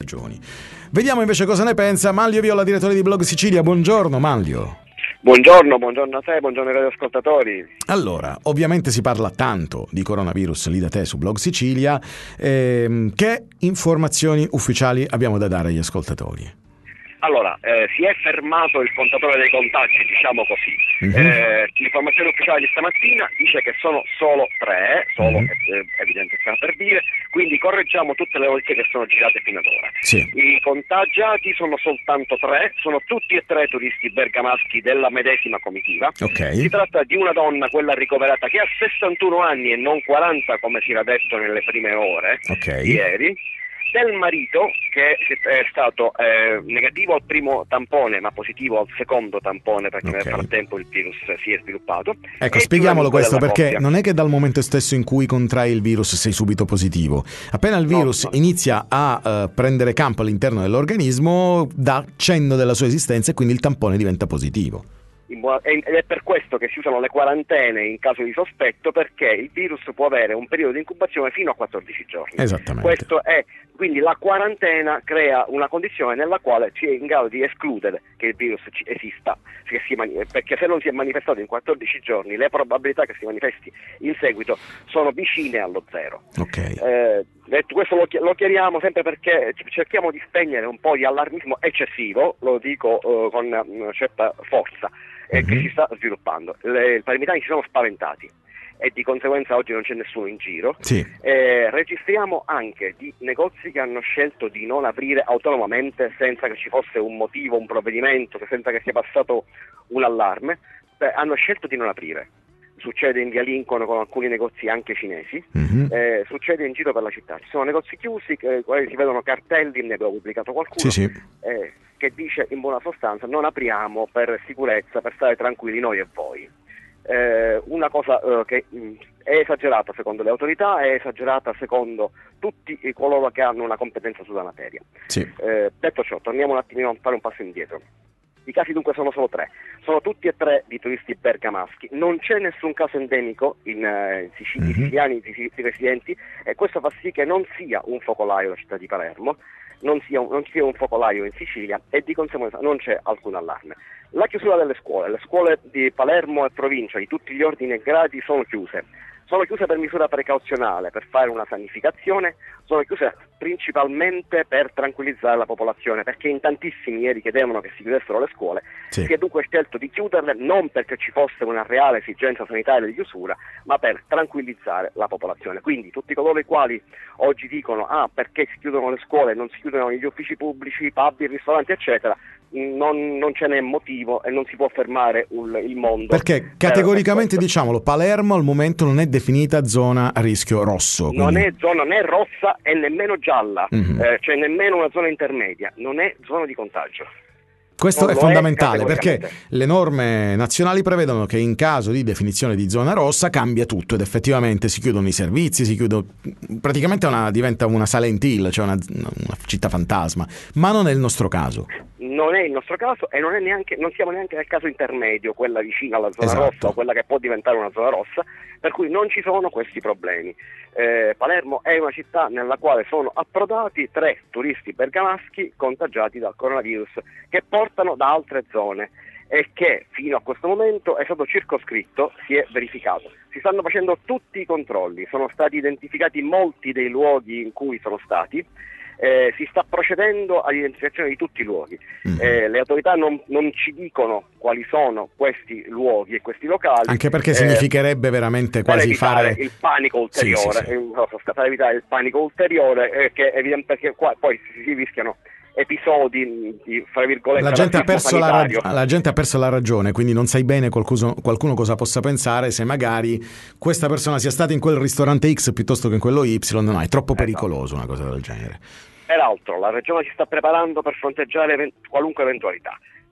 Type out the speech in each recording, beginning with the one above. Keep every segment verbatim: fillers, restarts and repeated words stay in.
giovani. Vediamo invece cosa ne pensa Manlio Viola, direttore di Blog Sicilia. Buongiorno Manlio. Buongiorno, buongiorno a te, buongiorno ai radioascoltatori. Allora, ovviamente si parla tanto di coronavirus lì da te su Blog Sicilia. Ehm, che informazioni ufficiali abbiamo da dare agli ascoltatori? Allora, eh, si è fermato il contatore dei contagi, diciamo così. Mm-hmm. Eh, l'informazione ufficiale di stamattina dice che sono solo tre, solo mm-hmm. è, è evidente sta per dire, quindi correggiamo tutte le notizie che sono girate fino ad ora. Sì. I contagiati sono soltanto tre, sono tutti e tre turisti bergamaschi della medesima comitiva. Okay. Si tratta di una donna, quella ricoverata, che ha sessantuno anni e non quaranta come si era detto nelle prime ore okay. ieri. Del marito, che è stato eh, negativo al primo tampone ma positivo al secondo tampone, perché okay. nel frattempo il virus si è sviluppato. Ecco, spieghiamolo questo, perché coppia. Non è che dal momento stesso in cui contrai il virus sei subito positivo. Appena il virus no, no. inizia a uh, prendere campo all'interno dell'organismo, dà cenno della sua esistenza e quindi il tampone diventa positivo. Ed è per questo che si usano le quarantene in caso di sospetto, perché il virus può avere un periodo di incubazione fino a quattordici giorni. Esattamente. Questo è, quindi la quarantena crea una condizione nella quale si è in grado di escludere che il virus esista, che si mani- perché se non si è manifestato in quattordici giorni le probabilità che si manifesti in seguito sono vicine allo zero. Okay. Eh, detto questo lo, chi- lo chiariamo sempre perché cerchiamo di spegnere un po' di allarmismo eccessivo, lo dico uh, con una certa forza. Eh, che si sta sviluppando. Le, i palermitani si sono spaventati e di conseguenza oggi non c'è nessuno in giro. Sì. Eh, registriamo anche di negozi che hanno scelto di non aprire autonomamente senza che ci fosse un motivo, un provvedimento, senza che sia passato un allarme. Beh, hanno scelto di non aprire. Succede in via Lincoln con alcuni negozi anche cinesi, mm-hmm. eh, succede in giro per la città. Ci sono negozi chiusi, che si vedono cartelli, ne abbiamo pubblicato qualcuno. Sì, sì. Eh, che dice in buona sostanza non apriamo per sicurezza, per stare tranquilli noi e voi. Eh, una cosa eh, che mh, è esagerata secondo le autorità, è esagerata secondo tutti coloro che hanno una competenza sulla materia. Sì. Eh, detto ciò, torniamo un attimino a fare un passo indietro. I casi dunque sono solo tre, sono tutti e tre di turisti bergamaschi, non c'è nessun caso endemico in, uh, in Sicilia, mm-hmm. siciliani, di residenti, e questo fa sì che non sia un focolaio la città di Palermo, non sia, un, non sia un focolaio in Sicilia e di conseguenza non c'è alcun allarme. La chiusura delle scuole, le scuole di Palermo e provincia di tutti gli ordini e gradi sono chiuse. Sono chiuse per misura precauzionale, per fare una sanificazione, sono chiuse principalmente per tranquillizzare la popolazione, perché in tantissimi ieri chiedevano che si chiudessero le scuole, sì. Si è dunque scelto di chiuderle non perché ci fosse una reale esigenza sanitaria di chiusura, ma per tranquillizzare la popolazione. Quindi tutti coloro i quali oggi dicono ah perché si chiudono le scuole, non si chiudono gli uffici pubblici, i pub, i ristoranti eccetera, Non, non ce n'è motivo e non si può fermare un, il mondo. Perché categoricamente, per diciamolo, Palermo al momento non è definita zona a rischio rosso. Non quindi... è zona né rossa e nemmeno gialla, mm-hmm. eh, cioè nemmeno una zona intermedia, non è zona di contagio. Questo non è fondamentale è perché le norme nazionali prevedono che in caso di definizione di zona rossa cambia tutto ed effettivamente si chiudono i servizi, si chiudono praticamente una, diventa una Silent Hill, cioè una, una città fantasma, ma non è il nostro caso. Non è il nostro caso e non è neanche, non siamo neanche nel caso intermedio, quella vicina alla zona esatto. rossa o quella che può diventare una zona rossa, per cui non ci sono questi problemi. Eh, Palermo è una città nella quale sono approdati tre turisti bergamaschi contagiati dal coronavirus che portano da altre zone e che fino a questo momento è stato circoscritto, si è verificato. Si stanno facendo tutti i controlli, sono stati identificati molti dei luoghi in cui sono stati. Eh, si sta procedendo all'identificazione di tutti i luoghi. Mm-hmm. Eh, le autorità non, non ci dicono quali sono questi luoghi e questi locali. Anche perché eh, significherebbe veramente per quasi fare il panico ulteriore, sì, sì, sì. Eh, per evitare il panico ulteriore, eh, che evidente perché qua poi si, si rischiano episodi di, fra virgolette, la gente, ha perso la, rag- la gente ha perso la ragione, quindi non sai bene qualcuno, qualcuno cosa possa pensare se magari questa persona sia stata in quel ristorante X piuttosto che in quello Y. No, è troppo pericoloso una cosa del genere. Peraltro la regione si sta preparando per fronteggiare event- qualunque eventualità.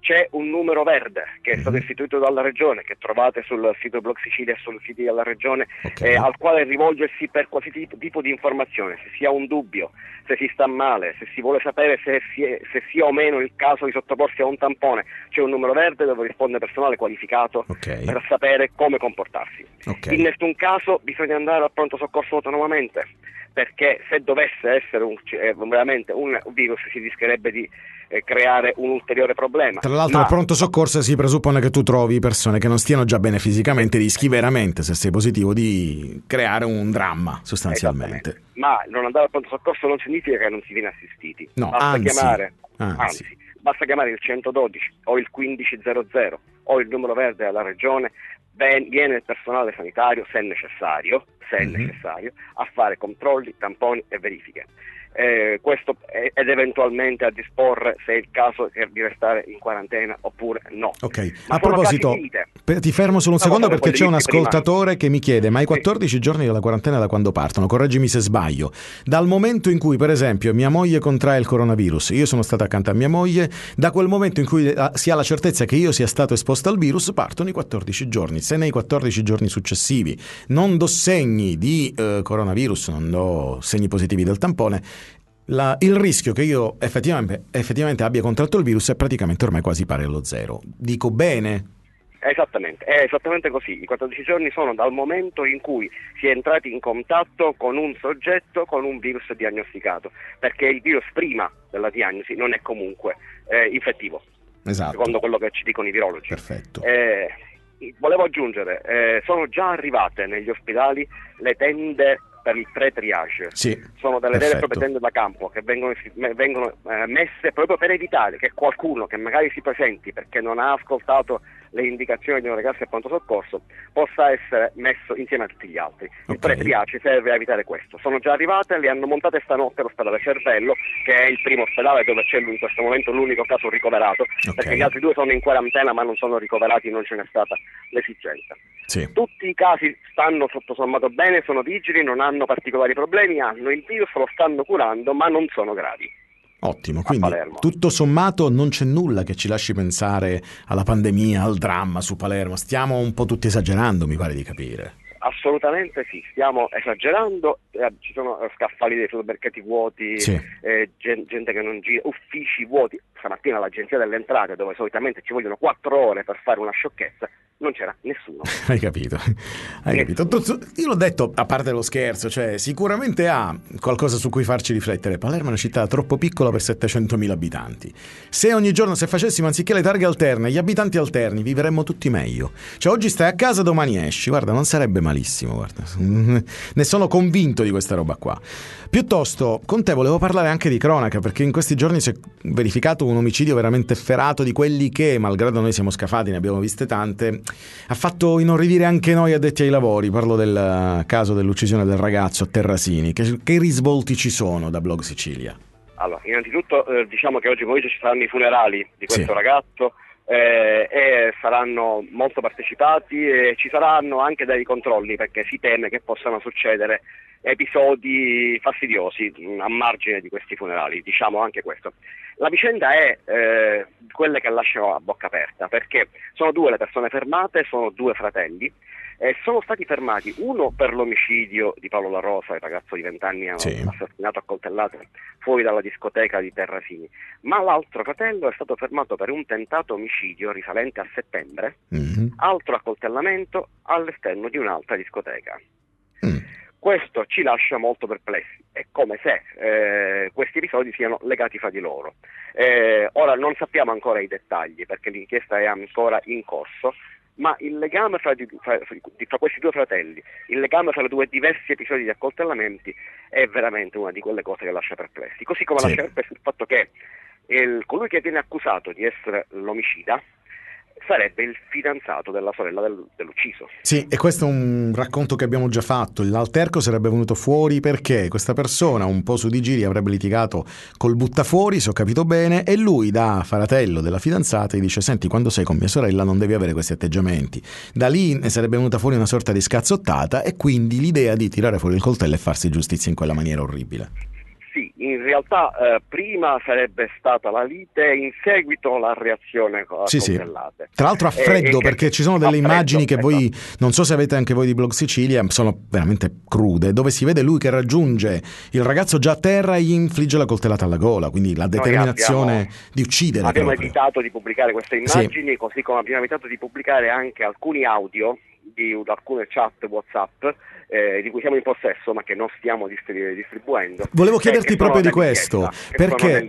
c'è un numero verde che è stato istituito dalla Regione, che trovate sul sito Blog Sicilia e sul sito della Regione, okay. eh, al quale rivolgersi per qualsiasi tipo di informazione, se si ha un dubbio, se si sta male, se si vuole sapere se, si è, se sia o meno il caso di sottoporsi a un tampone. C'è un numero verde dove risponde personale qualificato, okay. per sapere come comportarsi. Okay. In nessun caso bisogna andare al pronto soccorso autonomamente, perché se dovesse essere un, eh, veramente un virus si rischierebbe di eh, creare un ulteriore problema. Tra l'altro, Ma... al pronto soccorso si presuppone che tu trovi persone che non stiano già bene fisicamente, rischi veramente, se sei positivo, di creare un dramma sostanzialmente. Ma non andare al pronto soccorso non significa che non si viene assistiti. No, basta anzi, chiamare, anzi. anzi, basta chiamare il centododici o il quindicicento o il numero verde della Regione. Ben, viene il personale sanitario, se necessario, se mm-hmm. necessario, a fare controlli, tamponi e verifiche. Eh, questo è, ed eventualmente a disporre se è il caso di restare in quarantena oppure no. Ok, ma a proposito, ti fermo solo un no, secondo perché c'è un ascoltatore prima. che mi chiede: ma i quattordici sì. giorni della quarantena da quando partono? Correggimi se sbaglio. Dal momento in cui, per esempio, mia moglie contrae il coronavirus, io sono stato accanto a mia moglie, da quel momento in cui si ha la certezza che io sia stato esposto al virus, partono i quattordici giorni. Se nei quattordici giorni successivi non do segni di eh, coronavirus, non do segni positivi del tampone, La, il rischio che io effettivamente, effettivamente abbia contratto il virus è praticamente ormai quasi pari allo zero. Dico bene? Esattamente, è esattamente così. I quattordici giorni sono dal momento in cui si è entrati in contatto con un soggetto con un virus diagnosticato, perché il virus prima della diagnosi non è comunque eh, infettivo, esatto. secondo quello che ci dicono i virologi. Perfetto. Eh, volevo aggiungere, eh, sono già arrivate negli ospedali le tende per il pre-triage. Sì, sono delle vere e perfetto. proprie tende da campo che vengono, vengono eh, messe proprio per evitare che qualcuno che magari si presenti perché non ha ascoltato le indicazioni di un ragazzo al pronto soccorso possa essere messo insieme a tutti gli altri. Il okay. pre-triage serve a evitare questo. Sono già arrivate, le hanno montate stanotte all'ospedale Cervello, che è il primo ospedale dove c'è in questo momento l'unico caso ricoverato, okay. perché gli altri due sono in quarantena ma non sono ricoverati, non ce n'è stata l'esigenza. Sì. Tutti i casi stanno tutto sommato bene, sono vigili, non hanno particolari problemi, hanno il virus, lo stanno curando, ma non sono gravi. Ottimo, quindi tutto sommato non c'è nulla che ci lasci pensare alla pandemia, al dramma su Palermo. Stiamo un po' tutti esagerando, mi pare di capire. Assolutamente sì, stiamo esagerando, eh, ci sono scaffali dei supermercati vuoti, sì. eh, gente che non gira, uffici vuoti. Stamattina all'Agenzia delle Entrate, dove solitamente ci vogliono quattro ore per fare una sciocchezza, non c'era nessuno. Hai capito? Hai capito? Io l'ho detto, a parte lo scherzo, cioè sicuramente ha qualcosa su cui farci riflettere. Palermo è una città troppo piccola per settecentomila abitanti. Se ogni giorno, se facessimo anziché le targhe alterne, gli abitanti alterni, vivremmo tutti meglio. Cioè oggi stai a casa, domani esci, guarda, non sarebbe malissimo, guarda. Ne sono convinto di questa roba qua. Piuttosto, con te volevo parlare anche di cronaca, perché in questi giorni si è verificato un omicidio veramente efferato, di quelli che, malgrado noi siamo scafati, ne abbiamo viste tante, ha fatto inorridire anche noi addetti ai lavori. Parlo del caso dell'uccisione del ragazzo a Terrasini. Che, che risvolti ci sono da Blog Sicilia? Allora, innanzitutto eh, diciamo che oggi pomeriggio ci saranno i funerali di questo sì. ragazzo eh, e saranno molto partecipati e ci saranno anche dei controlli, perché si teme che possano succedere episodi fastidiosi a margine di questi funerali, diciamo anche questo. La vicenda è eh, quelle che lasciano a bocca aperta, perché sono due le persone fermate, sono due fratelli, eh, sono stati fermati uno per l'omicidio di Paolo La Rosa, il ragazzo di vent'anni sì. assassinato a coltellate fuori dalla discoteca di Terrasini, ma l'altro fratello è stato fermato per un tentato omicidio risalente a settembre, mm-hmm. altro accoltellamento all'esterno di un'altra discoteca. Mm. Questo ci lascia molto perplessi, è come se eh, questi episodi siano legati fra di loro. Eh, ora non sappiamo ancora i dettagli perché l'inchiesta è ancora in corso, ma il legame fra, di, fra, fra questi due fratelli, il legame fra i due diversi episodi di accoltellamenti è veramente una di quelle cose che lascia perplessi. Così come sì. lascia perplessi il fatto che il, colui che viene accusato di essere l'omicida sarebbe il fidanzato della sorella del, dell'ucciso. Sì, e questo è un racconto che abbiamo già fatto. L'alterco sarebbe venuto fuori perché questa persona un po' su di giri avrebbe litigato col buttafuori, se ho capito bene, e lui da fratello della fidanzata gli dice: senti, quando sei con mia sorella non devi avere questi atteggiamenti. Da lì ne sarebbe venuta fuori una sorta di scazzottata e quindi l'idea di tirare fuori il coltello e farsi giustizia in quella maniera orribile. Sì, in realtà eh, prima sarebbe stata la lite, in seguito la reazione con la sì, coltellate. Sì. Tra l'altro a freddo, eh, perché ci sono delle immagini freddo, che voi, esatto. Non so se avete anche voi di Blog Sicilia, sono veramente crude, dove si vede lui che raggiunge il ragazzo già a terra e gli infligge la coltellata alla gola, quindi la determinazione abbiamo, di uccidere. Abbiamo proprio. evitato di pubblicare queste immagini, sì. Così come abbiamo evitato di pubblicare anche alcuni audio di alcune chat WhatsApp eh, di cui siamo in possesso ma che non stiamo distribu- distribuendo. Volevo chiederti eh, proprio di questo, perché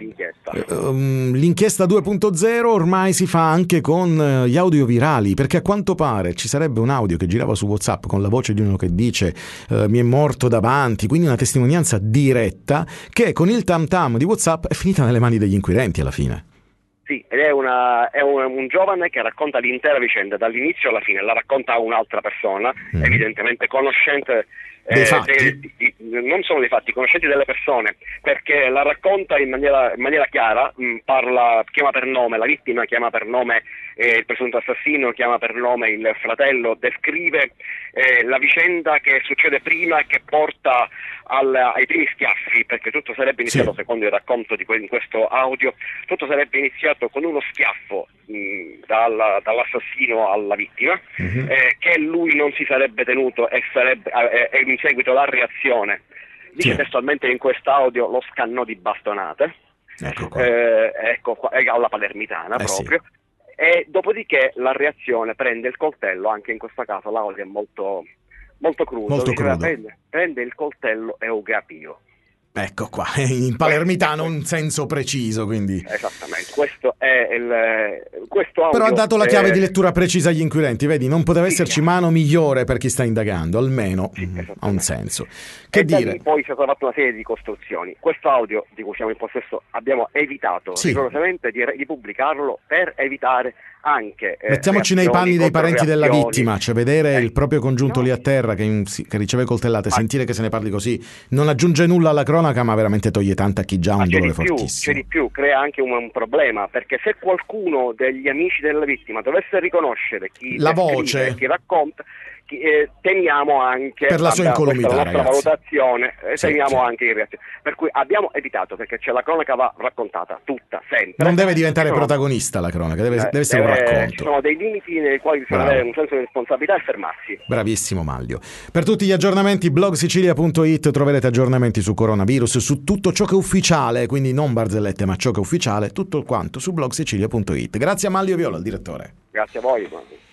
um, l'inchiesta due punto zero ormai si fa anche con gli audio virali, perché a quanto pare ci sarebbe un audio che girava su WhatsApp con la voce di uno che dice uh, mi è morto davanti, quindi una testimonianza diretta che con il tam tam di WhatsApp è finita nelle mani degli inquirenti alla fine. Sì, ed è, una, è un, un giovane che racconta l'intera vicenda dall'inizio alla fine, la racconta a un'altra persona, mm. evidentemente conoscente dei eh, fatti. De, di, di, non solo dei fatti, conoscenti delle persone, perché la racconta in maniera, in maniera chiara, mh, parla, chiama per nome la vittima, chiama per nome eh, il presunto assassino, chiama per nome il fratello, descrive eh, la vicenda che succede prima e che porta al, ai primi schiaffi, perché tutto sarebbe iniziato, sì. Secondo il racconto di que- in questo audio, tutto sarebbe iniziato con uno schiaffo mh, dalla, dall'assassino alla vittima, mm-hmm. eh, che lui non si sarebbe tenuto e sarebbe eh, eh, in seguito la reazione. Dice, sì. Testualmente in quest'audio lo scannò di bastonate, ecco qua. Eh, ecco qua, alla palermitana eh, proprio, sì. E dopodiché la reazione prende il coltello, anche in questo caso l'audio è molto, molto crudo, molto diceva, crudo. Prende, prende il coltello e ugapio. Ecco qua, in palermitano un senso preciso, quindi. Esattamente, questo è il questo audio. Però ha dato la chiave è... di lettura precisa agli inquirenti, vedi, non poteva sì, esserci sì. mano migliore per chi sta indagando, almeno sì, ha un senso. Che e dire? Da lì poi si è fatta una serie di costruzioni. Questo audio di cui siamo in possesso abbiamo evitato sì. rigorosamente di, di pubblicarlo per evitare anche eh, mettiamoci nei panni dei parenti della vittima, cioè vedere eh, il proprio congiunto no. lì a terra che, in, che riceve coltellate, ma sentire che se ne parli così non aggiunge nulla alla cronaca, ma veramente toglie tanto a chi già ha un dolore c'è di più, fortissimo. C'è di più, crea anche un, un problema, perché se qualcuno degli amici della vittima dovesse riconoscere chi la voce, chi racconta, chi, eh, temiamo anche per la sua incolumità, la nostra ragazzi. valutazione, eh, sì, temiamo sì. anche in reazione. Per cui abbiamo evitato, perché c'è la cronaca va raccontata tutta, sempre. Non deve diventare sono, protagonista la cronaca, deve, eh, deve essere deve, un racconto. Ci sono dei limiti nei quali bisogna avere un senso di responsabilità e fermarsi. Bravissimo Manlio. Per tutti gli aggiornamenti blog sicilia punto it troverete aggiornamenti su coronavirus, su tutto ciò che è ufficiale, quindi non barzellette ma ciò che è ufficiale, tutto quanto su blog sicilia punto it. Grazie a Manlio Viola, il direttore. Grazie a voi.